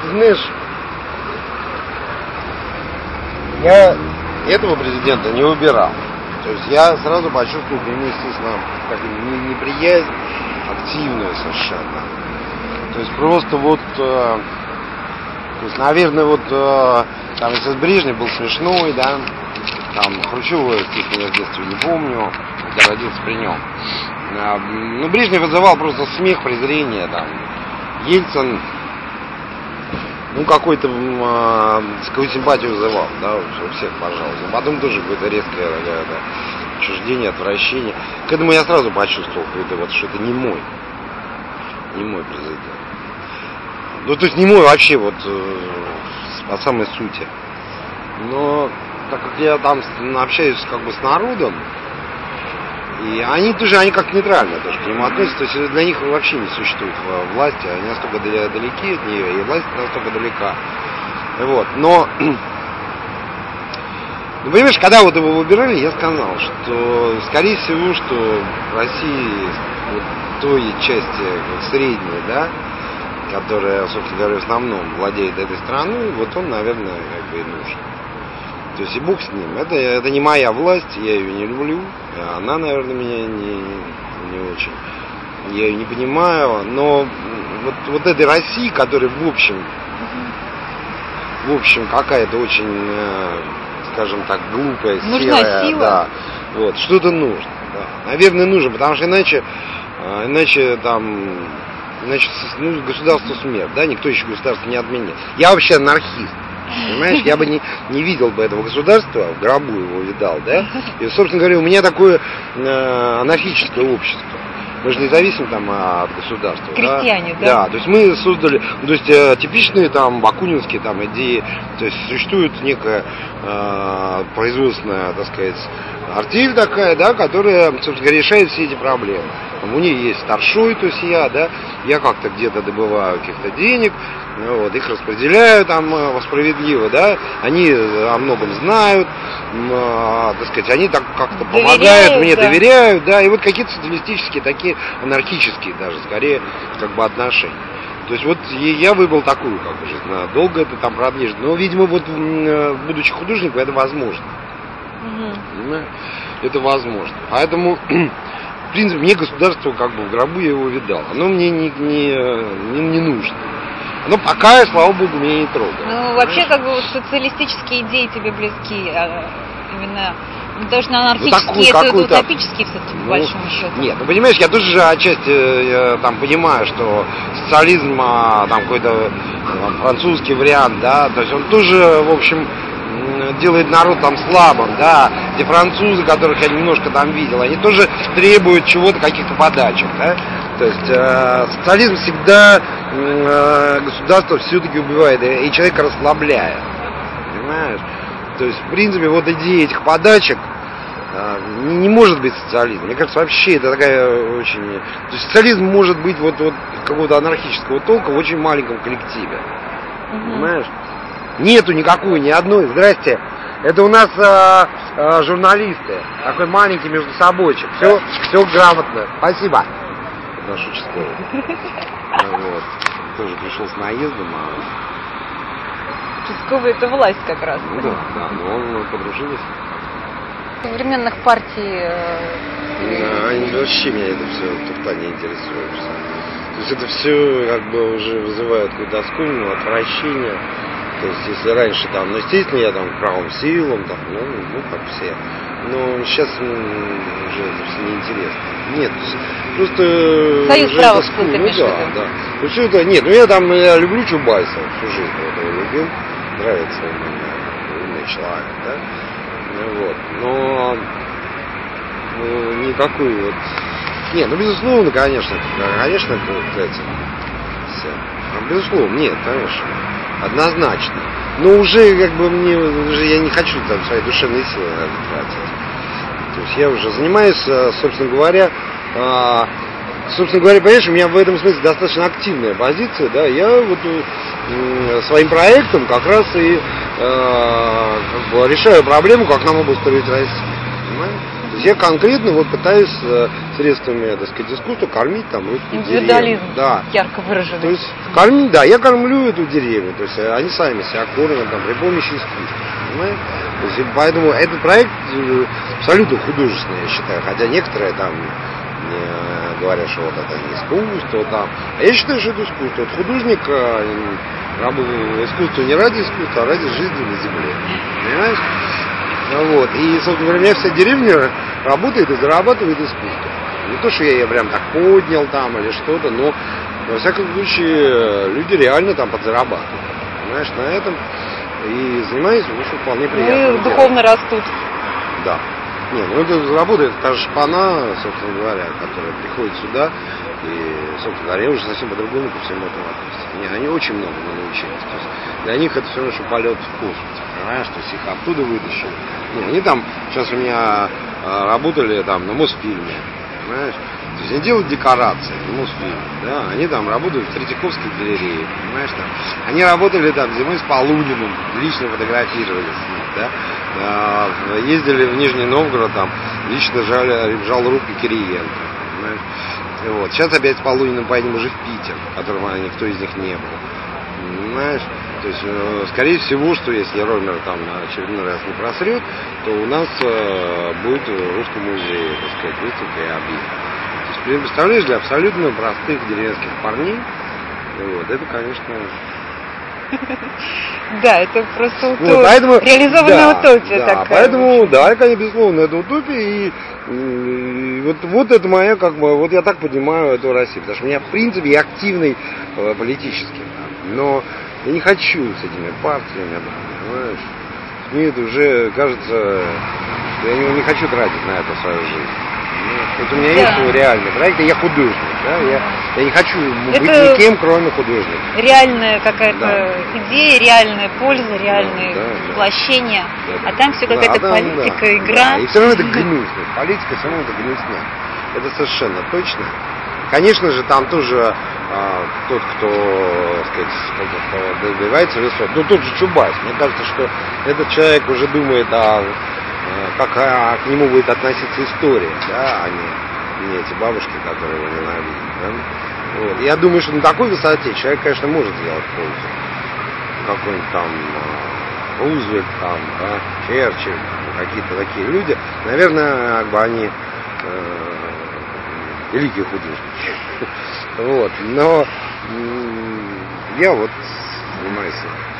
знаешь, я этого президента не выбирал. То есть я сразу почувствовал к нему, естественно, как неприязнь активную совершенно. То есть просто вот, то есть, наверное, вот там если Брежнев был смешной, да, там Хрущева, естественно, я в детстве не помню, я родился при нем. Ну, Брежнев вызывал просто смех, презрение, там, Ельцин, ну, какую-то симпатию вызывал, да, у всех, пожалуйста. Потом тоже какое-то резкое отчуждение, отвращение. К этому я сразу почувствовал, что это не мой президент. Ну, то есть не мой вообще, вот, по самой сути. Но, так как я там общаюсь как бы с народом, и они как нейтрально тоже к нему относятся, то есть для них вообще не существует власти, они настолько далеки от нее, и власть настолько далека. Вот. Но, ну, понимаешь, когда вот его выбирали, я сказал, что, скорее всего, что в России, вот той части вот, средней, да, которая, собственно говоря, в основном владеет этой страной, вот он, наверное, как бы и нужен. То есть и бог с ним. Это не моя власть, я ее не люблю. Она, наверное, меня не очень. Я ее не понимаю. Но вот этой России, которая в общем какая-то очень, скажем так, глупая, нужна серая. Сила. Да, вот, что-то нужно. Да. Наверное, нужно, потому что иначе государство смерть, да, никто еще государство не отменил. Я вообще анархист. Понимаешь, я бы не видел бы этого государства, в гробу его видал, да. И, собственно говоря, у меня такое анархическое общество. Мы же не зависим там от государства. Крестьяне, да? Да, то есть мы создали, то есть типичные там бакунинские там идеи, то есть существует некая производственная, так сказать, артель такая, да, которая, собственно говоря, решает все эти проблемы. Там, у них есть старшой, то есть я как-то где-то добываю каких-то денег, вот, их распределяю там справедливо, да, они о многом знают, так сказать, они так как-то помогают мне, да. доверяют, да, и вот какие-то социалистические, такие анархические даже, скорее, как бы отношения. То есть вот я выбрал такую, как бы, жизнь, долго это там продлежит, но, видимо, вот, будучи художником, это возможно. Понимаешь? Это возможно. Поэтому, в принципе, мне государство, как бы, в гробу я его видал. Оно мне не нужно. Но пока, слава богу, меня не трогает. Ну, вообще, как бы, вот, социалистические идеи тебе близки, именно даже на анархические, это утопические все-таки, по большому счету. Нет, ну, понимаешь, я тоже же отчасти там понимаю, что социализм, там какой-то французский вариант, да, то есть он тоже, в общем, делает народ там слабым, да, где французы, которых я немножко там видел, они тоже требуют чего-то, каких-то подачек, да, то есть социализм всегда государство все-таки убивает и человека расслабляет, понимаешь, то есть, в принципе, вот идея этих подачек не может быть социализм, мне кажется, вообще это такая очень, то есть социализм может быть вот какого-то анархического толка в очень маленьком коллективе, понимаешь? Нету никакой, ни одной. Здрасте. Это у нас журналисты. Такой маленький между собойчик. Все грамотно. Спасибо. Наш участковый. Вот. Тоже пришел с наездом. Участковый это власть как раз. Ну да, но мы подружились. Современных партий. Они вообще меня это все туфта не интересует. То есть это все как бы уже вызывает какое-то оскомину, отвращение. То есть, если раньше там, ну, естественно, я там к правым силам, там, ну, как все. Но сейчас уже это все неинтересно. Нет, просто... Союз правых сил, ты имеешь в виду? Да. Ну, все это, нет, ну, я люблю Чубайса всю жизнь, вот его любил. Нравится он мне, умный человек, да. Ну, вот, но никакой вот... Нет, ну, безусловно, конечно, кстати, все. Безусловно, нет, конечно. Однозначно. Но уже как бы я не хочу там свои душевные силы тратить. То есть я уже занимаюсь, собственно говоря, понимаешь, у меня в этом смысле достаточно активная позиция, да, я вот своим проектом как раз и как бы решаю проблему, как нам обустроить Россию. Понимаешь? То есть я конкретно вот пытаюсь средствами, так сказать, искусства кормить там русскую деревню. Индивидуализм Да. ярко выраженный. То есть кормить, да, я кормлю эту деревню, то есть они сами себя кормят там при помощи искусства, понимаете? То есть, поэтому этот проект абсолютно художественный, я считаю, хотя некоторые там говорят, что вот это не искусство там. А я считаю, что это искусство. Вот художник искусство не ради искусства, а ради жизни на земле. Понимаешь? Вот. И, собственно говоря, у меня вся деревня работает и зарабатывает искусство. Не то, что я ее прям так поднял там или что-то, но во всяком случае люди реально там подзарабатывают. Понимаешь, на этом и занимаюсь, ну, что вполне приятно. Ну, духовно растут. Да. Не, ну это работает та же шпана, собственно говоря, которая приходит сюда, и, собственно говоря, я уже совсем по-другому ко всему этому относятся. Они очень много научились. То есть для них это все равно, что полет в космос, понимаешь, то есть их оттуда вытащили. Не, они там, сейчас у меня работали там на Мосфильме, понимаешь, то есть они делают декорации на Мосфильме, да, они там работают в Третьяковской галерее, понимаешь, там, они работали там зимой с Полуниным, лично фотографировали с ним, да, ездили в Нижний Новгород, там, лично жал руки Кириенко, понимаешь. Вот. Сейчас опять с Полуниным поедем уже в Питер, в котором никто из них не был, понимаешь. То есть, скорее всего, что если Ромер там очередной раз не просрет, то у нас будет в Русском музее, так сказать, выставка и объект. То есть, представляешь, для абсолютно простых деревенских парней, вот, это, конечно... Да, это просто реализованная утопия такая. Поэтому, да, конечно, безусловно, это утопия, и вот это моя, как бы, вот я так понимаю эту Россию, потому что у меня, в принципе, я активный политически, но я не хочу с этими партиями, понимаешь, мне это уже кажется, что я не хочу тратить на это свою жизнь. Вот у меня есть реальный проект, и я художник, да, я не хочу быть никем, кроме художника. Реальная какая-то идея, реальная польза, реальное воплощение, а там все какая-то политика, игра. Да. И все равно это гнусно, политика все равно это гнусня, это совершенно точно. Конечно же, там тоже тот, кто, сказать, добивается высот, ну тот же Чубайс, мне кажется, что этот человек уже думает как к нему будет относиться история, да, а не эти бабушки, которые его ненавидят. Да? Вот. Я думаю, что на такой высоте человек, конечно, может сделать пользу. Какой-нибудь там Рузвельт, там, да, Черчилль, какие-то такие люди, наверное, как бы они великие художники. Вот. Но я вот занимаюсь